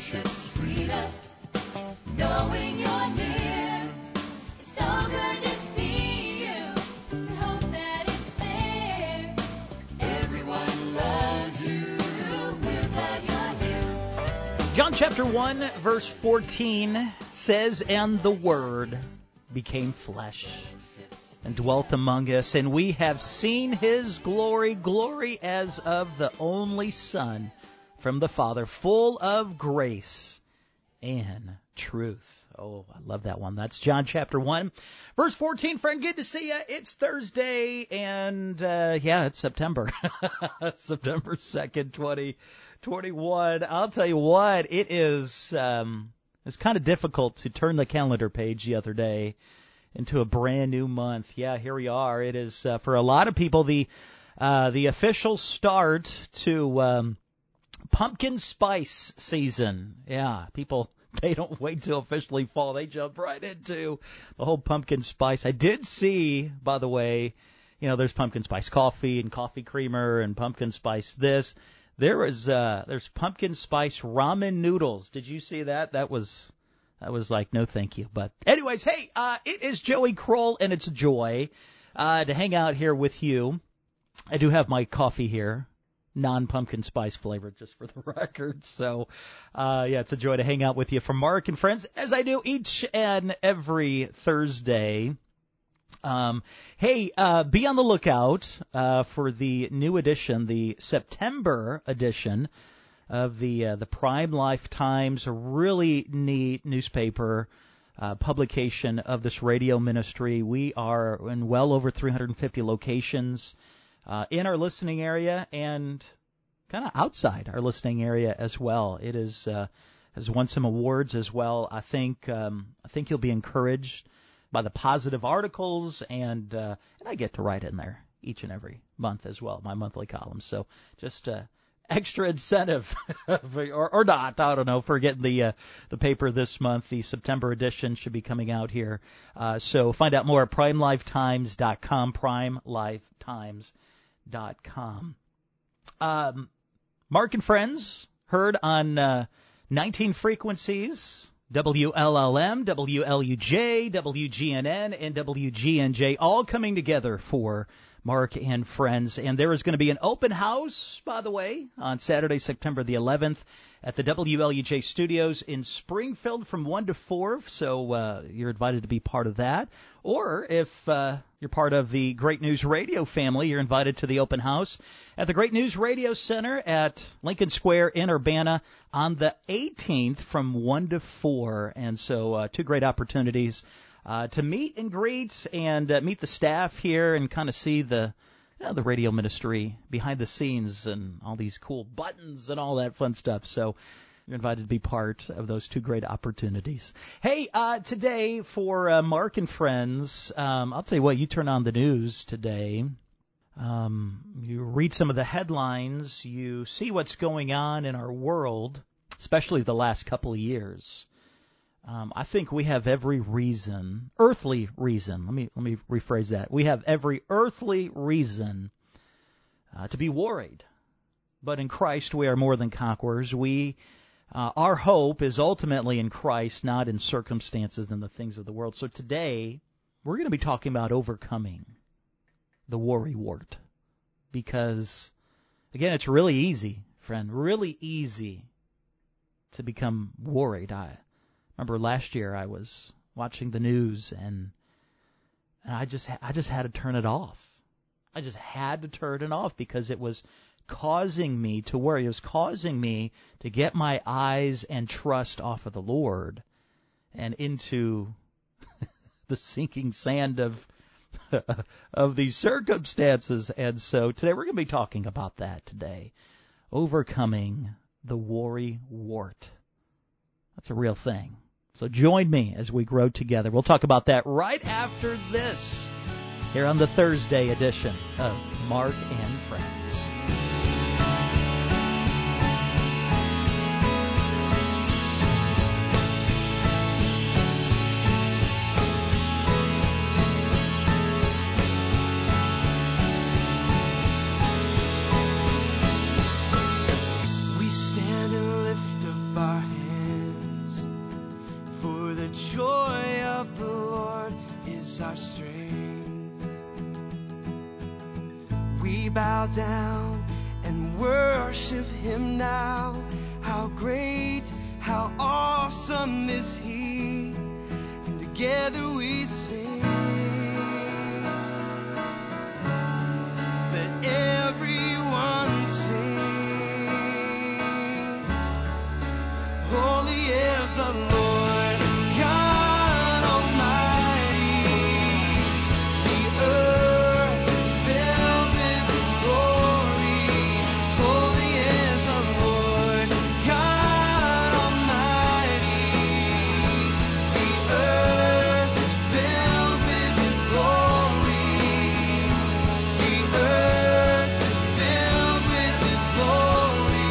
Freedom, knowing you're near. So good to see you. Hope that it's there. Everyone loves you. We're glad you're here. John chapter 1, verse 14 says, "And the Word became flesh and dwelt among us, and we have seen his glory, glory as of the only Son from the Father, full of grace and truth." Oh, I love that one. That's John chapter 1, verse 14. Friend, good to see you. It's Thursday, and it's September. September 2nd, 2021. I'll tell you what, it is it's kind of difficult to turn the calendar page the other day into a brand new month. Yeah, here we are. It is, for a lot of people, the official start to pumpkin spice season. Yeah, people, they don't wait till officially fall. They jump right into the whole pumpkin spice. I did see, by the way, there's pumpkin spice coffee and coffee creamer and pumpkin spice this. There's pumpkin spice ramen noodles. Did you see that? That was like, no thank you. But anyways, hey, it is Joey Kroll, and it's a joy to hang out here with you. I do have my coffee here, non-pumpkin spice flavored, just for the record. So, it's a joy to hang out with you from Mark and Friends, as I do each and every Thursday. Be on the lookout for the new edition, the September edition of the Prime Life Times, a really neat newspaper publication of this radio ministry. We are in well over 350 locations in our listening area and kind of outside our listening area as well. It has won some awards as well. I think you'll be encouraged by the positive articles, and I get to write in there each and every month as well, my monthly column. So just extra incentive, or not, I don't know, for getting the paper this month. The September edition should be coming out here. So find out more at primelifetimes.com, primelifetimes.com. Mark and Friends heard on 19 frequencies, WLLM, WLUJ, WGNN, and WGNJ, all coming together for Mark and Friends. And there is going to be an open house, by the way, on Saturday, September the 11th at the WLUJ studios in Springfield from 1 to 4. So you're invited to be part of that. Or if you're part of the Great News Radio family, you're invited to the open house at the Great News Radio Center at Lincoln Square in Urbana on the 18th from 1 to 4. And so two great opportunities to meet and greet and meet the staff here and kind of see the radio ministry behind the scenes and all these cool buttons and all that fun stuff. So you're invited to be part of those two great opportunities. Hey, today for Mark and Friends, I'll tell you what, you turn on the news today. You read some of the headlines. You see what's going on in our world, especially the last couple of years. I think we have every reason, earthly reason, let me rephrase that. We have every earthly reason to be worried. But in Christ we are more than conquerors. Our hope is ultimately in Christ, not in circumstances and the things of the world. So today we're going to be talking about overcoming the worry wart. Because, again, it's really easy, friend, really easy to become worried. I remember last year I was watching the news and I just had to turn it off. I just had to turn it off because it was causing me to worry. It was causing me to get my eyes and trust off of the Lord and into the sinking sand of these circumstances. And so today we're going to be talking about that today. Overcoming the worry wart. That's a real thing. So join me as we grow together. We'll talk about that right after this here on the Thursday edition of Mark and Friends. We stand and lift up our hands. bow down and worship him now. How great, how awesome is he, and together we sing. Let everyone sing. Holy is the Lord God Almighty. The earth is filled with his glory. Holy is the Lord God Almighty. The earth is filled with his glory. The earth is filled with his glory.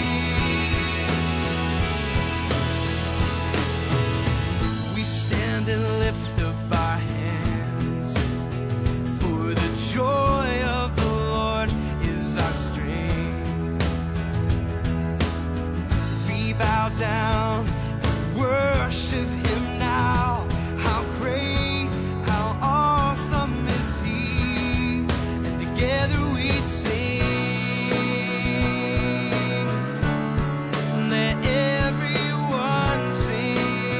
We stand and lift up our hands, for the joy of the Lord is our strength. We bow down and worship him now. How great, how awesome is he, and together we sing. Let everyone sing.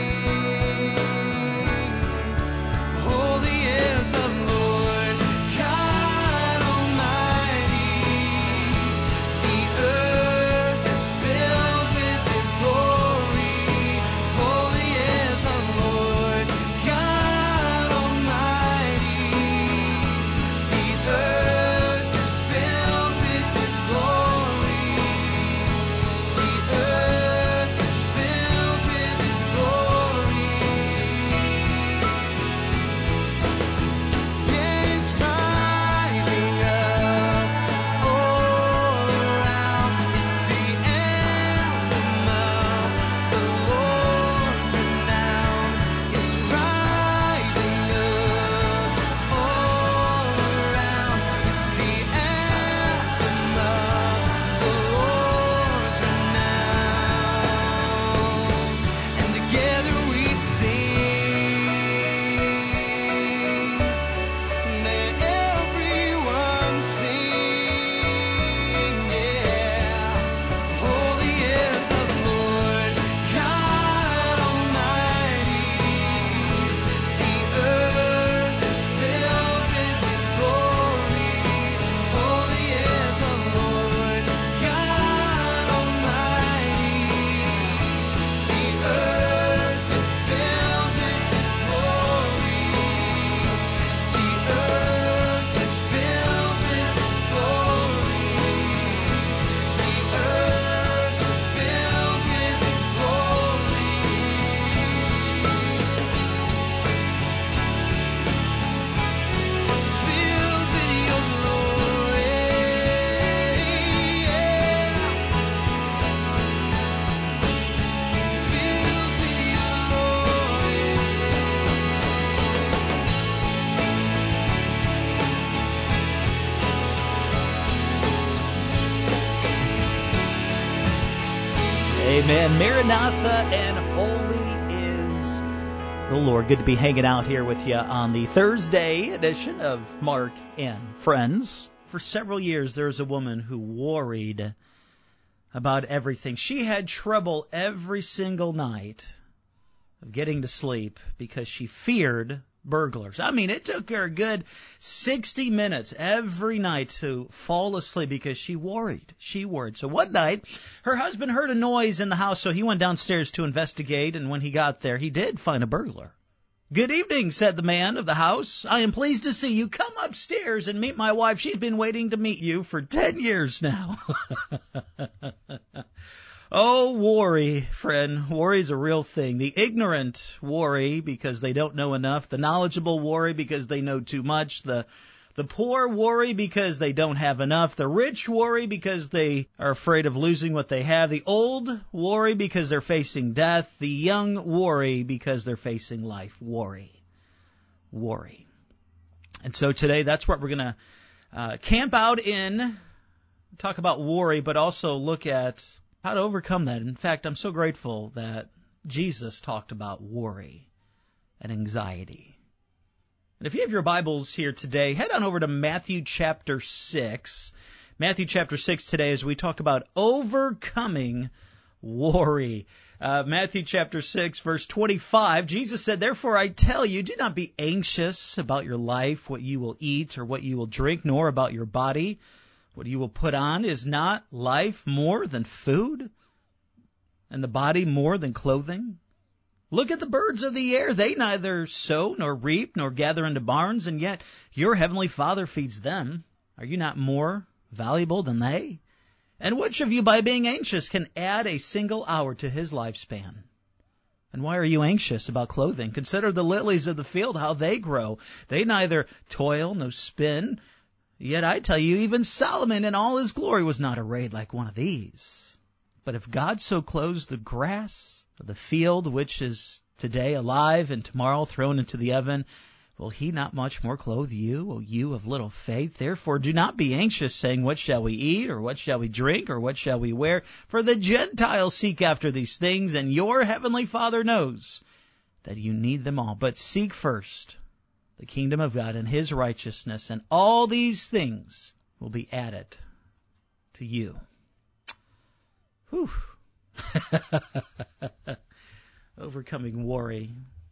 Holy is the Lord God Almighty. The earth is filled with his glory. Holy is the Lord God Almighty. The earth is filled with his glory. The earth is filled with his glory. Yeah, it's rising up all around. It's the anthem of the Lord's renown. It's rising up all around. It's the anthem of the Lord's renown. And together we sing. Let everyone sing. Yeah. Holy is the Lord God Almighty. The earth is filled with his glory. Holy is the Lord God Almighty. The earth is filled with his glory. The earth is filled with his glory. The earth is filled with his glory. Filled with your glory. Filled with your glory. Amen. Maranatha and holy is the Lord. Good to be hanging out here with you on the Thursday edition of Mark and Friends. For several years, there was a woman who worried about everything. She had trouble every single night of getting to sleep because she feared burglars. I mean, it took her a good 60 minutes every night to fall asleep because she worried. She worried. So one night, her husband heard a noise in the house, so he went downstairs to investigate, and when he got there, he did find a burglar. "Good evening," said the man of the house. "I am pleased to see you. Come upstairs and meet my wife. She's been waiting to meet you for 10 years now." Oh, worry, friend. Worry's a real thing. The ignorant worry because they don't know enough. The knowledgeable worry because they know too much. The poor worry because they don't have enough. The rich worry because they are afraid of losing what they have. The old worry because they're facing death. The young worry because they're facing life. Worry. And so today, that's what we're going to camp out in, talk about worry, but also look at how to overcome that. In fact, I'm so grateful that Jesus talked about worry and anxiety. And if you have your Bibles here today, head on over to Matthew chapter 6. Matthew chapter 6 today as we talk about overcoming worry. Matthew chapter 6, verse 25, Jesus said, "Therefore I tell you, do not be anxious about your life, what you will eat or what you will drink, nor about your body, what you will put on. Is not life more than food, and the body more than clothing? Look at the birds of the air. They neither sow nor reap nor gather into barns, and yet your heavenly Father feeds them. Are you not more valuable than they? And which of you, by being anxious, can add a single hour to his lifespan? And why are you anxious about clothing? Consider the lilies of the field, how they grow. They neither toil nor spin. Yet I tell you, even Solomon in all his glory was not arrayed like one of these. But if God so clothes the grass of the field, which is today alive and tomorrow thrown into the oven, will he not much more clothe you, O you of little faith? Therefore do not be anxious, saying, what shall we eat, or what shall we drink, or what shall we wear? For the Gentiles seek after these things, and your heavenly Father knows that you need them all. But seek first the kingdom of God and his righteousness, and all these things will be added to you." Whew. Overcoming worry.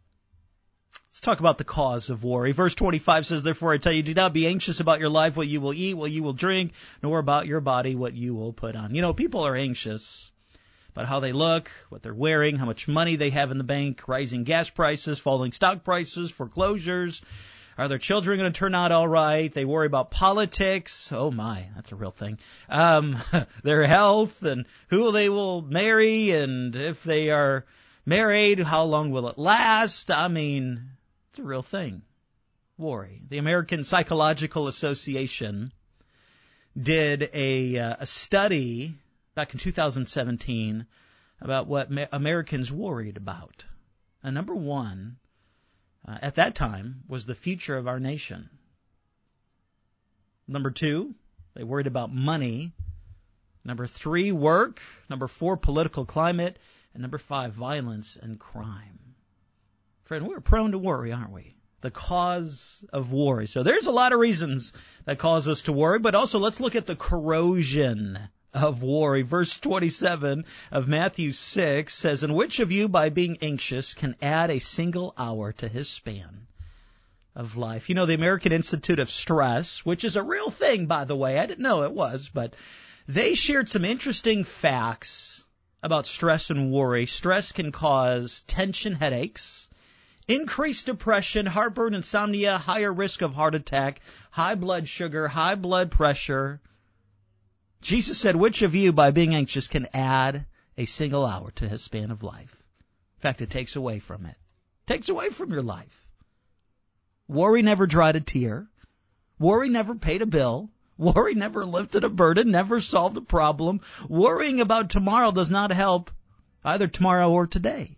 Let's talk about the cause of worry. Verse 25 says, "Therefore I tell you, do not be anxious about your life, what you will eat, what you will drink, nor about your body, what you will put on." You know, people are anxious about how they look, what they're wearing, how much money they have in the bank, rising gas prices, falling stock prices, foreclosures. Are their children going to turn out all right? They worry about politics. Oh my, that's a real thing. Their health and who they will marry, and if they are married, how long will it last? I mean, it's a real thing. Worry. The American Psychological Association did a study back in 2017 about what Americans worried about. And number one, at that time, was the future of our nation. Number two, they worried about money. Number three, work. Number four, political climate. And number five, violence and crime. Friend, we're prone to worry, aren't we? The cause of worry. So there's a lot of reasons that cause us to worry, but also let's look at the corrosion of worry. Verse 27 of Matthew 6 says, "And which of you, by being anxious, can add a single hour to his span of life?" You know, the American Institute of Stress, which is a real thing, by the way, I didn't know it was, but they shared some interesting facts about stress and worry. Stress can cause tension headaches, increased depression, heartburn, insomnia, higher risk of heart attack, high blood sugar, high blood pressure. Jesus said, which of you, by being anxious, can add a single hour to his span of life? In fact, it takes away from it. It takes away from your life. Worry never dried a tear. Worry never paid a bill. Worry never lifted a burden, never solved a problem. Worrying about tomorrow does not help either tomorrow or today.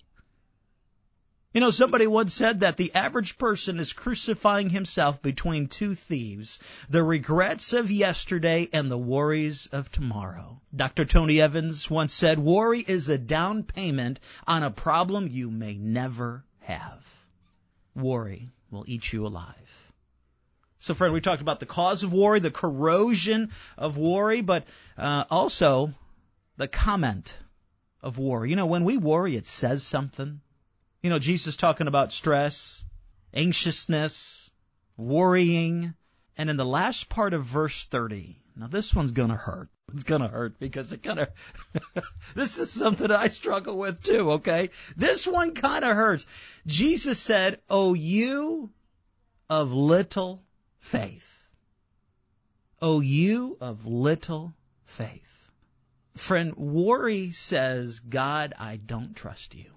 You know, somebody once said that the average person is crucifying himself between two thieves, the regrets of yesterday and the worries of tomorrow. Dr. Tony Evans once said, worry is a down payment on a problem you may never have. Worry will eat you alive. So, friend, we talked about the cause of worry, the corrosion of worry, but also the comment of worry. You know, when we worry, it says something. You know, Jesus talking about stress, anxiousness, worrying. And in the last part of verse 30, now this one's going to hurt. It's going to hurt because it kind of, this is something I struggle with too, okay? This one kind of hurts. Jesus said, "O you of little faith." O you of little faith. Friend, worry says, God, I don't trust you.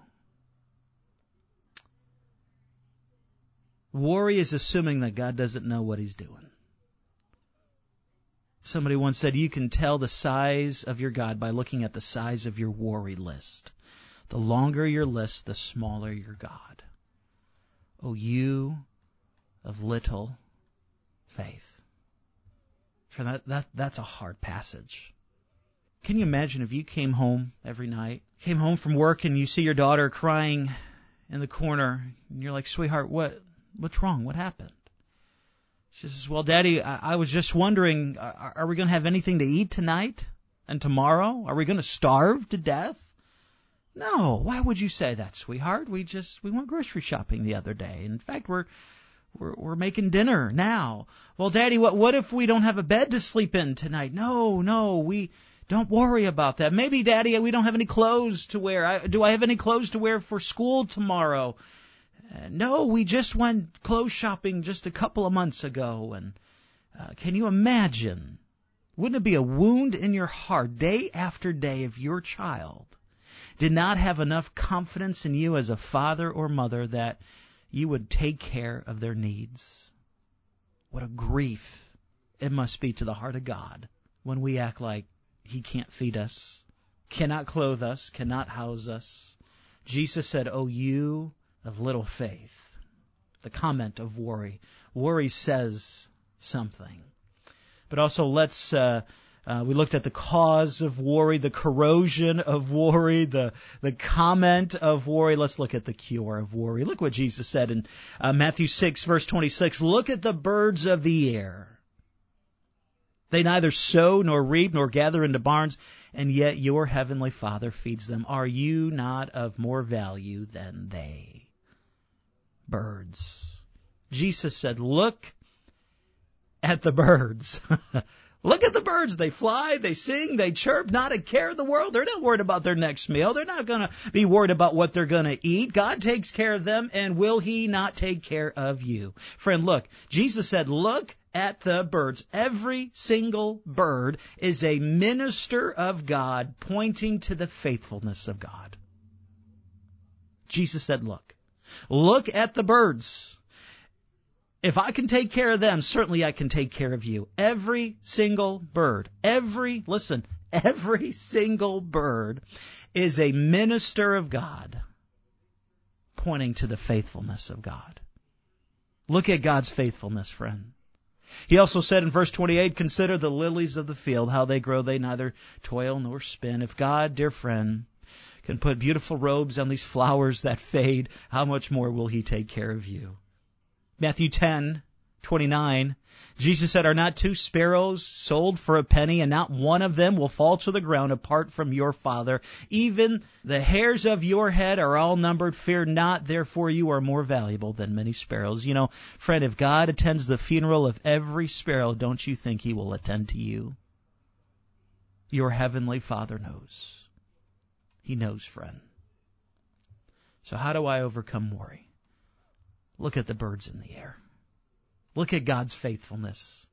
Worry is assuming that God doesn't know what he's doing. Somebody once said, you can tell the size of your God by looking at the size of your worry list. The longer your list, the smaller your God. O you of little faith. For that's a hard passage. Can you imagine if you came home every night, came home from work and you see your daughter crying in the corner, and you're like, sweetheart, what's wrong? What happened? She says, well, Daddy, I was just wondering, are we going to have anything to eat tonight and tomorrow? Are we going to starve to death? No, why would you say that, sweetheart? We went grocery shopping the other day. In fact, we're making dinner now. Well, Daddy, what if we don't have a bed to sleep in tonight? No, we don't worry about that. Maybe, Daddy, we don't have any clothes to wear. Do I have any clothes to wear for school tomorrow? No, we just went clothes shopping just a couple of months ago. And can you imagine? Wouldn't it be a wound in your heart day after day if your child did not have enough confidence in you as a father or mother that you would take care of their needs? What a grief it must be to the heart of God when we act like He can't feed us, cannot clothe us, cannot house us. Jesus said, "Oh, you of little faith." The comment of worry. Worry says something. But also we looked at the cause of worry, the corrosion of worry, the comment of worry. Let's look at the cure of worry. Look what Jesus said in Matthew 6, verse 26. Look at the birds of the air. They neither sow nor reap nor gather into barns, and yet your heavenly Father feeds them. Are you not of more value than they? Birds. Jesus said, look at the birds. Look at the birds. They fly, they sing, they chirp, not a care in the world. They're not worried about their next meal. They're not going to be worried about what they're going to eat. God takes care of them, and will He not take care of you? Friend, look, Jesus said, look at the birds. Every single bird is a minister of God pointing to the faithfulness of God. Jesus said, look at the birds. If I can take care of them, certainly I can take care of you. Every single bird, every single bird is a minister of God pointing to the faithfulness of God. Look at God's faithfulness, friend. He also said in verse 28, consider the lilies of the field, how they grow, they neither toil nor spin. If God, dear friend, can put beautiful robes on these flowers that fade, how much more will He take care of you? Matthew 10:29, Jesus said, are not 2 sparrows sold for a penny, and not one of them will fall to the ground apart from your Father? Even the hairs of your head are all numbered. Fear not, therefore you are more valuable than many sparrows. You know, friend, if God attends the funeral of every sparrow, don't you think He will attend to you? Your heavenly Father knows. He knows, friend. So how do I overcome worry? Look at the birds in the air. Look at God's faithfulness.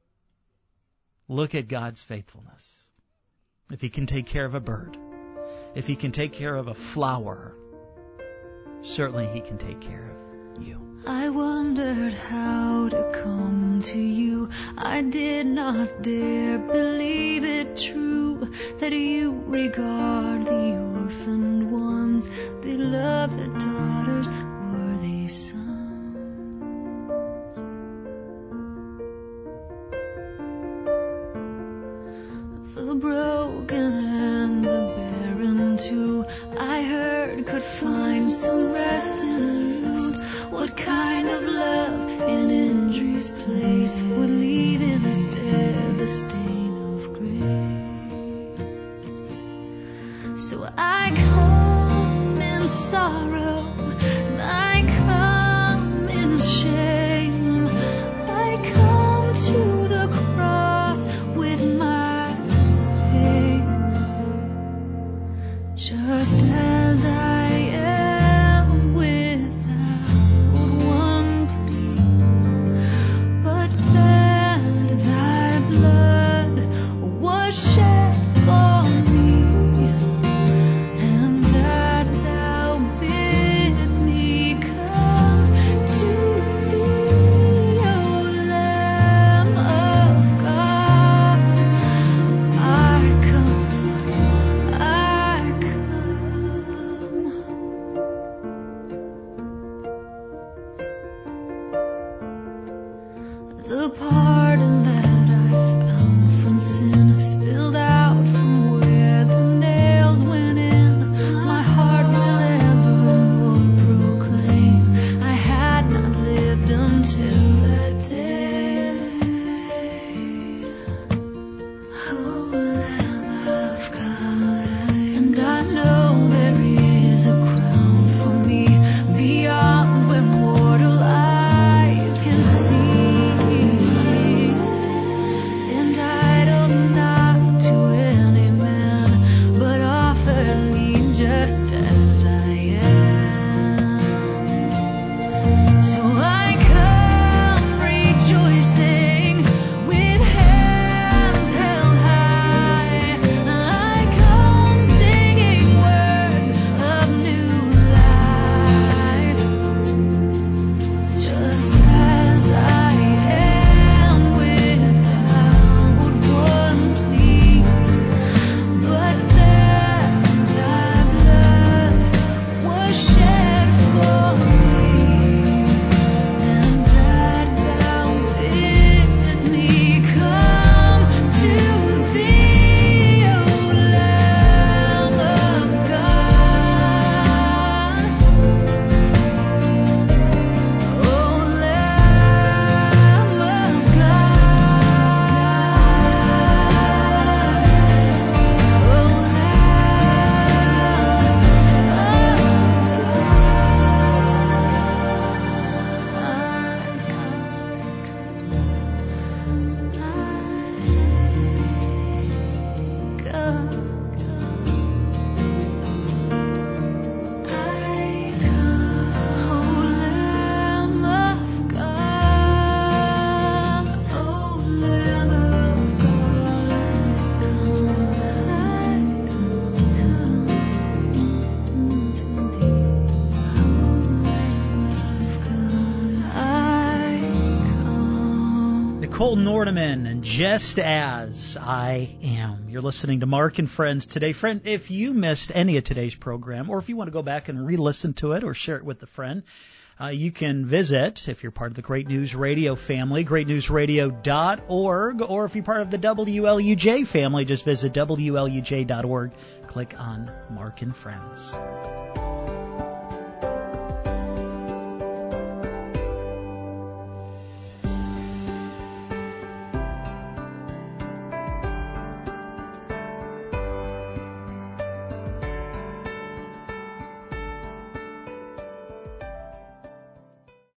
Look at God's faithfulness. If He can take care of a bird, if He can take care of a flower, certainly He can take care of you. I wondered how to come to you. I did not dare believe it true, that you regard the orphaned ones, beloved daughters, worthy sons. The broken and the barren too, I heard could find some rest in you. What kind of love in injury's place would leave instead the stain of grace? So I come in sorrow, and I come in shame. I come to the cross with my pain, just as I am without one plea, but that thy blood was shed for me, and that thou bidst me come to thee, O Lamb of God. I come. Ornament, and Just As I Am. You're listening to Mark and Friends today. Friend, if you missed any of today's program, or if you want to go back and re-listen to it or share it with a friend, you can visit, if you're part of the Great News Radio family, greatnewsradio.org, or if you're part of the WLUJ family, just visit WLUJ.org. Click on Mark and Friends.